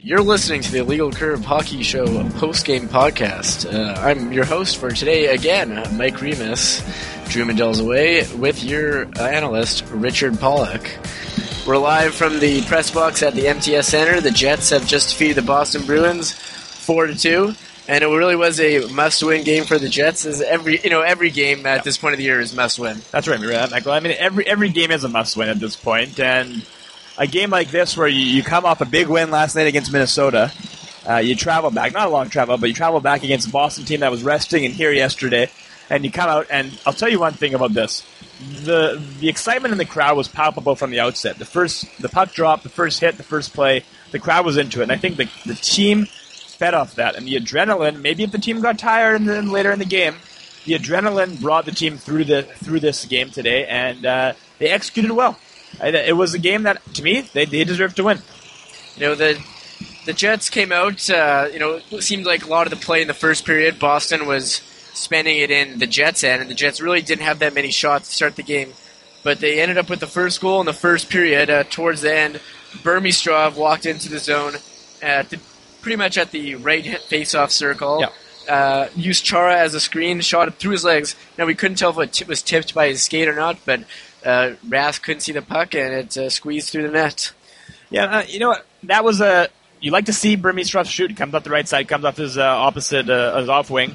You're listening to the Illegal Curve Hockey Show post-game podcast. I'm your host for today again, Mike Remus. Drew Mandell's away with your analyst, Richard Pollock. We're live from the press box at the MTS Center. The Jets have just defeated the Boston Bruins 4-2, and it really was a must-win game for the Jets. As every game at this point of the year is must-win. That's right, Michael. I mean, every game is a must-win at this point, and a game like this where you come off a big win last night against Minnesota, you travel back, not a long travel, but you travel back against a Boston team that was resting in here yesterday, and you come out, and I'll tell you one thing about this. The excitement in the crowd was palpable from the outset. The puck drop, the first hit, the first play, the crowd was into it, and I think the team fed off that, and the adrenaline, maybe if the team got tired and then later in the game, the adrenaline brought the team through this game today, and they executed well. It was a game that, to me, they deserved to win. The Jets came out, it seemed like a lot of the play in the first period, Boston was spending it in the Jets' end, and the Jets really didn't have that many shots to start the game. But they ended up with the first goal in the first period. Towards the end, Burmistrov walked into the zone pretty much at the right face-off circle. Yeah. Used Chara as a screen, shot it through his legs. Now, we couldn't tell if it was tipped by his skate or not, but Rask couldn't see the puck, and it squeezed through the net. Yeah, you know what? That was you like to see Burmistrov shoot. He comes off the right side, comes off his opposite, his off wing.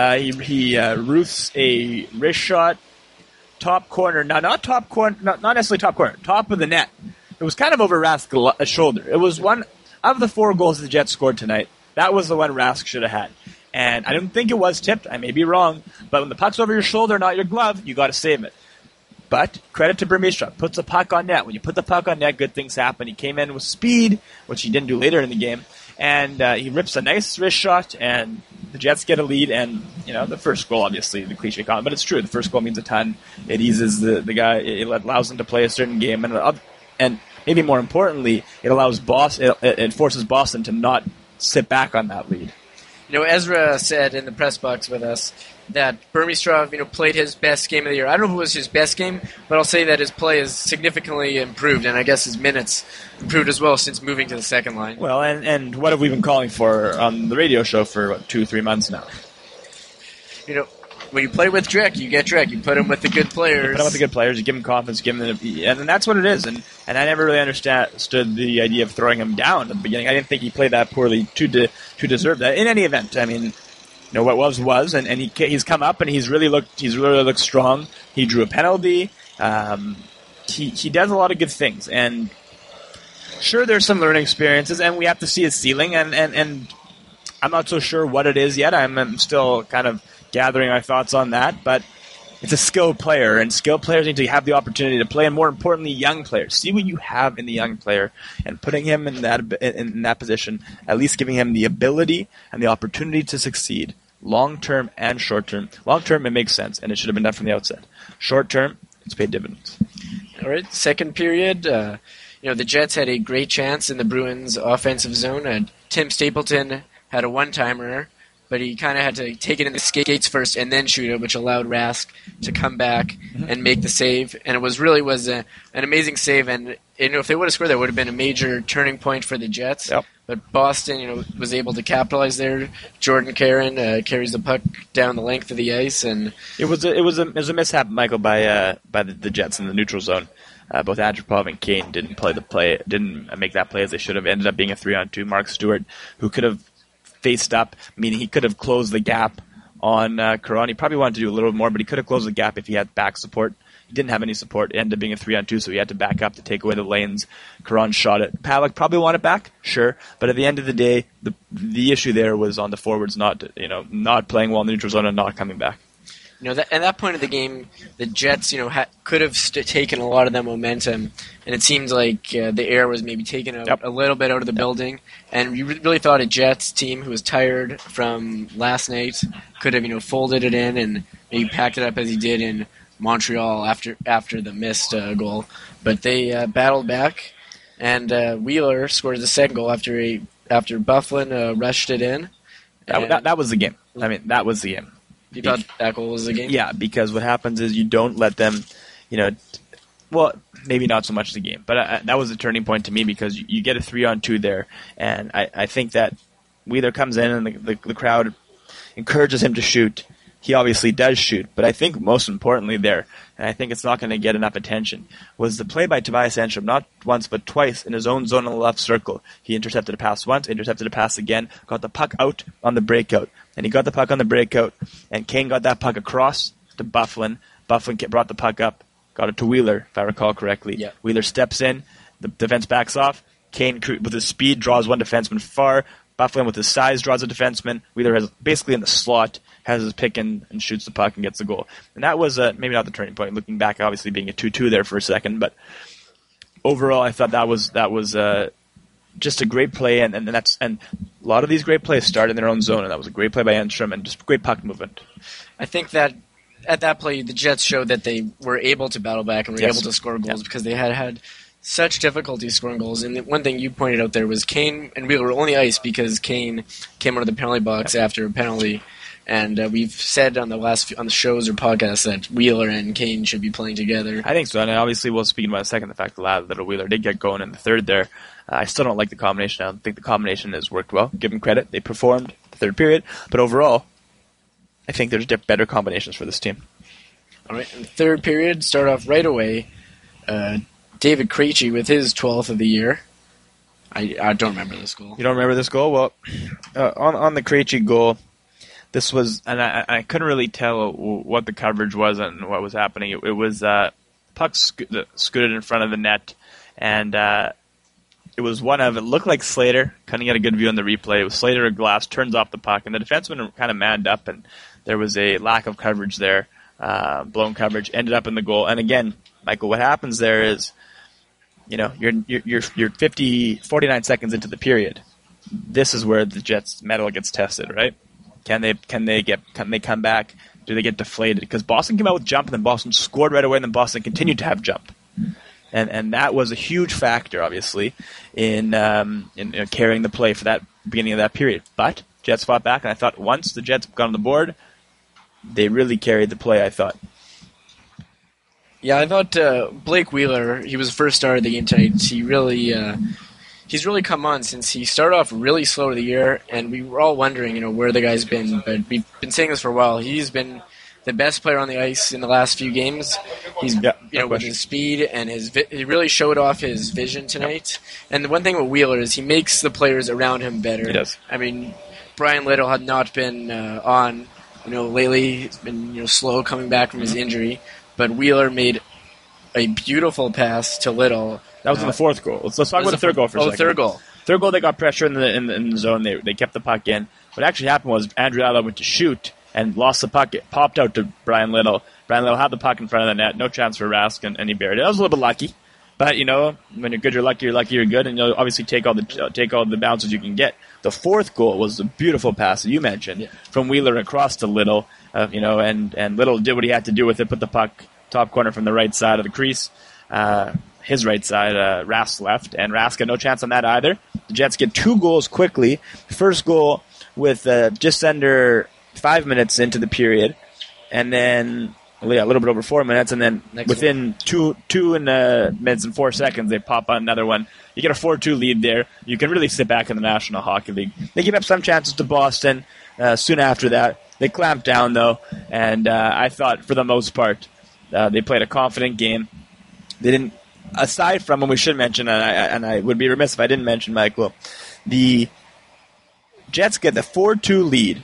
He roofs a wrist shot, top corner. Now, not top corner, not necessarily top corner, top of the net. It was kind of over Rask's shoulder. It was one of the 4 goals the Jets scored tonight. That was the one Rask should have had. And I don't think it was tipped. I may be wrong. But when the puck's over your shoulder, not your glove, you got to save it. But credit to Burmistrov. Puts the puck on net. When you put the puck on net, good things happen. He came in with speed, which he didn't do later in the game. And he rips a nice wrist shot, and the Jets get a lead. And, the first goal, obviously, the cliche comment, but it's true. The first goal means a ton. It eases the guy. It allows him to play a certain game. And maybe more importantly, it allows it forces Boston to not sit back on that lead. Ezra said in the press box with us that Burmistrov, played his best game of the year. I don't know if it was his best game, but I'll say that his play is significantly improved, and I guess his minutes improved as well since moving to the second line. Well, and what have we been calling for on the radio show for 2-3 months now? When you play with Drek, you get Drek. You put him with the good players. You put him with the good players. You give him confidence. And that's what it is. And I never really understood the idea of throwing him down at the beginning. I didn't think he played that poorly to deserve that. In any event, I mean, what was, and he's come up and he's really looked strong. He drew a penalty. He does a lot of good things. And sure, there's some learning experiences, and we have to see his ceiling. And I'm not so sure what it is yet. I'm still kind of gathering my thoughts on that, but it's a skilled player, and skilled players need to have the opportunity to play, and more importantly, young players. See what you have in the young player, and putting him in that position, at least giving him the ability and the opportunity to succeed, long-term and short-term. Long-term, it makes sense, and it should have been done from the outset. Short-term, it's paid dividends. All right, second period, the Jets had a great chance in the Bruins' offensive zone. Tim Stapleton had a one-timer, but he kind of had to take it in the skates first and then shoot it, which allowed Rask to come back and make the save. And it was an amazing save. And if they would have scored, that would have been a major turning point for the Jets. Yep. But Boston, was able to capitalize there. Jordan Caron carries the puck down the length of the ice, and it was a mishap, Michael, by the Jets in the neutral zone. Both Andropov and Kane didn't make that play as they should have. Ended up being a 3-on-2. Mark Stewart, who could have faced up, meaning he could have closed the gap on Caron. He probably wanted to do a little more, but he could have closed the gap if he had back support. He didn't have any support. It ended up being a 3-on-2, so he had to back up to take away the lanes. Caron shot it. Pavelec probably wanted back, sure, but at the end of the day, the issue there was on the forwards not playing well in the neutral zone and not coming back. At that point of the game, the Jets, could have taken a lot of that momentum, and it seemed like the air was maybe taken out a little bit out of the building, and you really thought a Jets team who was tired from last night could have, folded it in and maybe packed it up as he did in Montreal after the missed goal. But they battled back, and Wheeler scored the second goal after Byfuglien rushed it in. That was the game. I mean, that was the game. You thought that goal was the game? Yeah, because what happens is you don't let them, Well, maybe not so much the game, but that was a turning point to me because you get a 3-on-2 there, and I think that Wheeler comes in and the crowd encourages him to shoot. He obviously does shoot, but I think most importantly there, and I think it's not going to get enough attention, was the play by Tobias Enstrom, not once but twice in his own zone on the left circle. He intercepted a pass once, intercepted a pass again, got the puck out on the breakout, and he got the puck on the breakout, and Kane got that puck across to Byfuglien. Byfuglien brought the puck up, got it to Wheeler, if I recall correctly. Yeah. Wheeler steps in, the defense backs off, Kane with his speed draws one defenseman far, Byfuglien with his size draws a defenseman, Wheeler has basically in the slot, has his pick and shoots the puck and gets the goal. And that was maybe not the turning point. Looking back, obviously being a 2-2 there for a second, but overall, I thought that was just a great play, and a lot of these great plays start in their own zone, and that was a great play by Enstrom and just great puck movement. I think that at that play, the Jets showed that they were able to battle back and were able to score goals because they had such difficulty scoring goals. And the one thing you pointed out there was Kane and Wheeler were on the ice because Kane came out of the penalty box after a penalty. And we've said on the shows or podcasts that Wheeler and Kane should be playing together. I think so, and obviously we'll speak about in a second the fact that Wheeler did get going in the third there. I still don't like the combination. I don't think the combination has worked well. Give them credit. They performed the third period. But overall, I think there's better combinations for this team. All right, in the third period, start off right away. David Krejci with his 12th of the year. I don't remember this goal. You don't remember this goal? Well, on the Krejci goal, this was, and I couldn't really tell what the coverage was and what was happening. It was puck scooted in front of the net, and it was it looked like Slater. Couldn't get a good view on the replay. It was Slater or Glass, turns off the puck, and the defenseman kind of manned up, and there was a lack of coverage there. Blown coverage, ended up in the goal. And again, Michael, what happens there is, you're 49 seconds into the period. This is where the Jets' mettle gets tested, right? Can they come back? Do they get deflated? Because Boston came out with jump, and then Boston scored right away, and then Boston continued to have jump. And that was a huge factor, obviously, in carrying the play for that beginning of that period. But Jets fought back, and I thought once the Jets got on the board, they really carried the play, I thought. Yeah, I thought Blake Wheeler, he was the first star of the game tonight. He's really come on since he started off really slow to the year, and we were all wondering, where the guy's been. But we've been saying this for a while. He's been the best player on the ice in the last few games. He's, with his speed and he really showed off his vision tonight. And the one thing with Wheeler is he makes the players around him better. He does. I mean, Brian Little had not been on. Lately he's been slow coming back from his injury, but Wheeler made a beautiful pass to Little. That was in the fourth goal. Let's talk about the third goal for a second. Third goal. Third goal, they got pressure in the zone. They kept the puck in. What actually happened was Andrew Allen went to shoot and lost the puck. It popped out to Brian Little. Brian Little had the puck in front of the net. No chance for Rask, and he buried it. That was a little bit lucky. But, when you're good, you're lucky, you're good, and you'll obviously take all the bounces you can get. The fourth goal was a beautiful pass that you mentioned from Wheeler across to Little, and Little did what he had to do with it, put the puck top corner from the right side of the crease, his right side, Rask left, and Rask had no chance on that either. The Jets get 2 goals quickly. First goal with just under 5 minutes into the period, and then a little bit over 4 minutes, and then within two minutes and 4 seconds, they pop on another one. You get a 4-2 lead there. You can really sit back in the National Hockey League. They give up some chances to Boston soon after that. They clamped down, though, and I thought, for the most part, they played a confident game. They didn't, aside from, and we should mention, and I would be remiss if I didn't mention, Michael, the Jets get the 4-2 lead,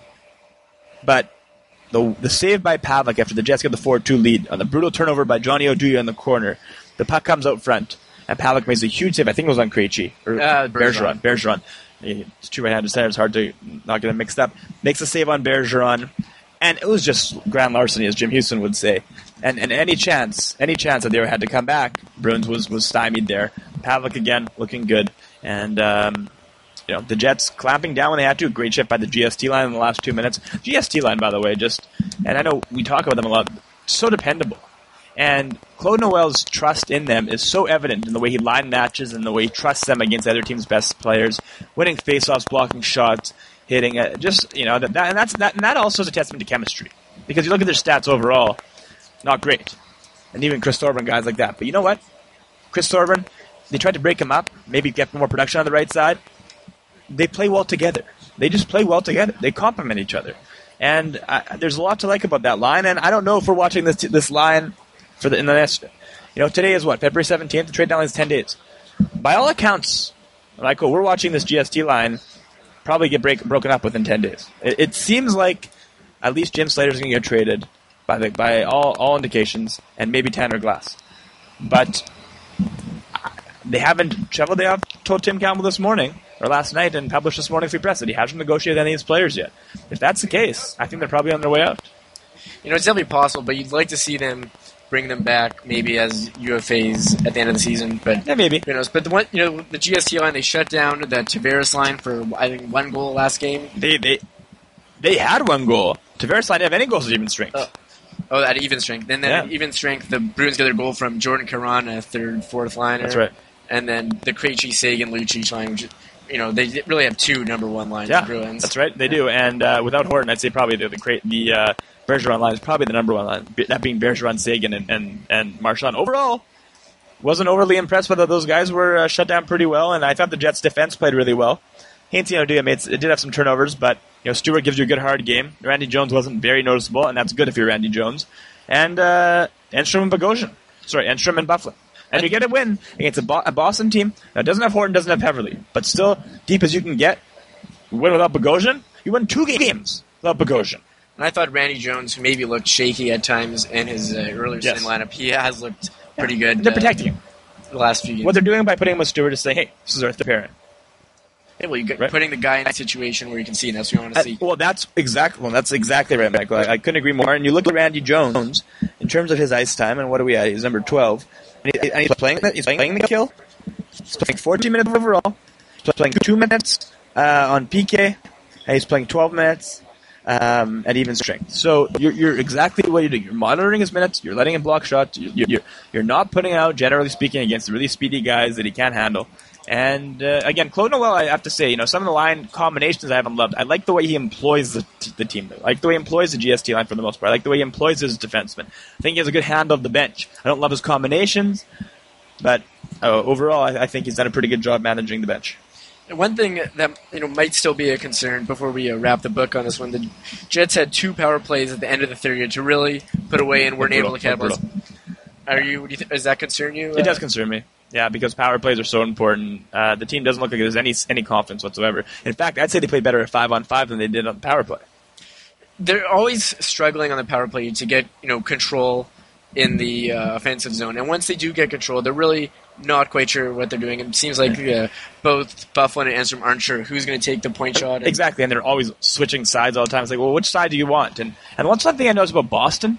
but the save by Pavelec after the Jets get the 4-2 lead on the brutal turnover by Johnny Oduya in the corner, the puck comes out front, and Pavelec makes a huge save. I think it was on Krejci. Or Bergeron. It's two right-handed centers. It's hard to not get them mixed up. Makes a save on Bergeron, and it was just grand larceny, as Jim Houston would say. And any chance that they had to come back, Bruins was stymied there. Pavelec again looking good, and the Jets clamping down when they had to. Great shift by the GST line in the last 2 minutes. GST line, by the way, and I know we talk about them a lot, so dependable. And Claude Noel's trust in them is so evident in the way he line matches and the way he trusts them against other teams' best players, winning faceoffs, blocking shots, hitting and that also is a testament to chemistry. Because you look at their stats overall, not great. and even Chris Thorburn, guys like that. But you know what? Chris Thorburn, they tried to break him up, maybe get more production on the right side. They play well together. They just play well together. They complement each other. And there's a lot to like about that line, and I don't know if we're watching this line in the next... today is what? February 17th? The trade deadline is 10 days. By all accounts, Michael, we're watching this GST line probably get broken up within 10 days. It seems like at least Jim Slater's going to get traded by all indications, and maybe Tanner Glass. But they haven't... Cheveldayoff told Tim Campbell this morning, or last night, and published this morning Free Press, that he hasn't negotiated any of his players yet. If that's the case, I think they're probably on their way out. It's definitely possible, but you'd like to see them bring them back maybe as UFAs at the end of the season. But yeah, maybe. Who knows? But the GST line, they shut down the Tavares line for, I think, 1 goal last game. They had 1 goal. Tavares line didn't have any goals at even strength. At even strength. Then at even strength, the Bruins get their goal from Jordan Caron, a third, fourth liner. That's right. And then the Krejci, Sagan, Lucic line, which they really have 2 number 1 lines. Yeah, in Bruins. That's right. They do. And without Horton, I'd say probably the Bergeron line is probably the number 1 line. That being Bergeron, Sagan, and Marchand. Overall, wasn't overly impressed whether those guys were shut down pretty well, and I thought the Jets' defense played really well. Hainsey did have some turnovers, but Stewart gives you a good hard game. Randy Jones wasn't very noticeable, and that's good if you're Randy Jones. And Enstrom and Bogosian. Sorry, Enstrom and Bufflin. And you get a win against a Boston team that doesn't have Horton, doesn't have Heverly, but still deep as you can get. You win without Bogosian. You win 2 games without Bogosian. And I thought Randy Jones, who maybe looked shaky at times in his earlier season lineup, he has looked pretty good. They're protecting him. The last few games. What they're doing by putting him with Stewart is saying, hey, this is our third parent. Yeah, well, you're putting the guy in a situation where you can see, and that's what you want to see. Well, that's exactly right, Michael. I couldn't agree more. And you look at Randy Jones in terms of his ice time, and what are we at? He's number 12, and he's playing the kill. He's playing 14 minutes overall. He's playing 2 minutes on PK, and he's playing 12 minutes at even strength. So you're exactly what you're doing. You're monitoring his minutes. You're letting him block shots. You're not putting out, generally speaking, against the really speedy guys that he can't handle. And again, Claude Noel, I have to say, some of the line combinations I haven't loved. I like the way he employs the team. I like the way he employs the GST line for the most part. I like the way he employs his defensemen. I think he has a good handle of the bench. I don't love his combinations, but overall, I think he's done a pretty good job managing the bench. One thing that might still be a concern before we wrap the book on this one, the Jets had 2 power plays at the end of the third to really put away and weren't able to capitalize. Does that concern you? It does concern me. Yeah, because power plays are so important. The team doesn't look like there's any confidence whatsoever. In fact, I'd say they played better at 5-on-5 than they did on the power play. They're always struggling on the power play to get control in the offensive zone, and once they do get control, they're really not quite sure what they're doing. It seems like both Bufflin and Enstrom aren't sure who's going to take the point shot. Exactly, and they're always switching sides all the time. It's like, well, which side do you want? And one thing I noticed about Boston,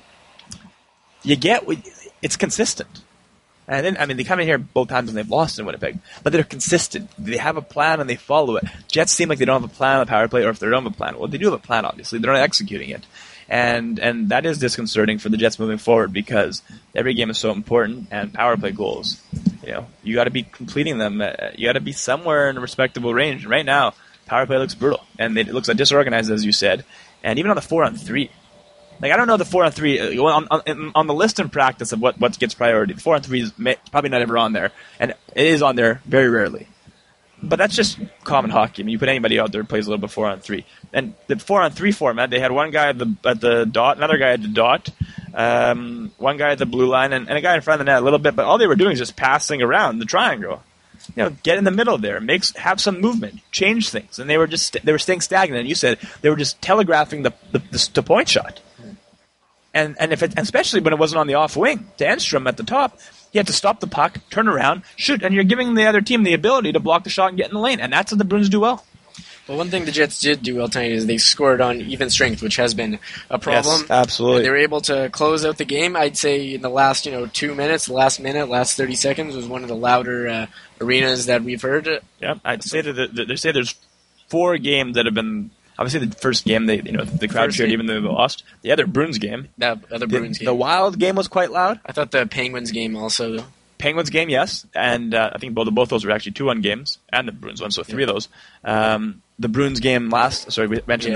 it's consistent. And then, they come in here both times and they've lost in Winnipeg, but they're consistent. They have a plan and they follow it. Jets seem like they don't have a plan on the power play, or if they don't have a plan, well, they do have a plan, obviously. They're not executing it. And that is disconcerting for the Jets moving forward because every game is so important, and power play goals, you got to be completing them. You got to be somewhere in a respectable range. And right now, power play looks brutal, and it looks disorganized, as you said. And even on the 4-on-3, I don't know the 4-on-3 on the list in practice of what gets priority. The 4-on-3 is probably not ever on there, and it is on there very rarely. But that's just common hockey. You put anybody out there who plays a little bit 4-on-3. And the 4-on-3 format, they had one guy at the dot, another guy at the dot, one guy at the blue line, and a guy in front of the net a little bit. But all they were doing is just passing around the triangle. Get in the middle there, have some movement, change things, and they were staying stagnant. And you said they were just telegraphing the point shot. And especially when it wasn't on the off wing to Enstrom at the top, you had to stop the puck, turn around, shoot, and you're giving the other team the ability to block the shot and get in the lane, and that's what the Bruins do well. Well, one thing the Jets did do well tonight is they scored on even strength, which has been a problem. Yes, absolutely. And they were able to close out the game. I'd say in the last 2 minutes, last 30 seconds was one of the louder arenas that we've heard. Yeah, I'd say that they say there's 4 games that have been. Obviously, the first game, the crowd cheered even though they lost. The other Bruins game. Bruins game. The Wild game was quite loud. I thought the Penguins game also. Penguins game, yes. And I think both those were actually 2-1 games. And the Bruins one, so 3 of those. The Bruins game we mentioned that.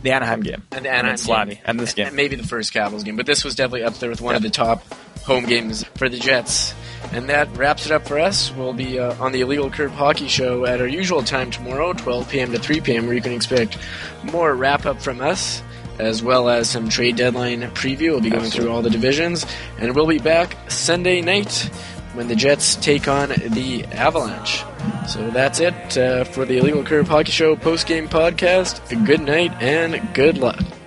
The Anaheim game. And the Anaheim Slavy. game. And this game. And maybe the first Capitals game. But this was definitely up there with one of the top home games for the Jets. And that wraps it up for us. We'll be on the Illegal Curve Hockey Show at our usual time tomorrow, 12 p.m. to 3 p.m., where you can expect more wrap-up from us, as well as some trade deadline preview. We'll be going through all the divisions. And we'll be back Sunday night when the Jets take on the Avalanche. So that's it for the Illegal Curve Hockey Show post-game podcast. Good night and good luck.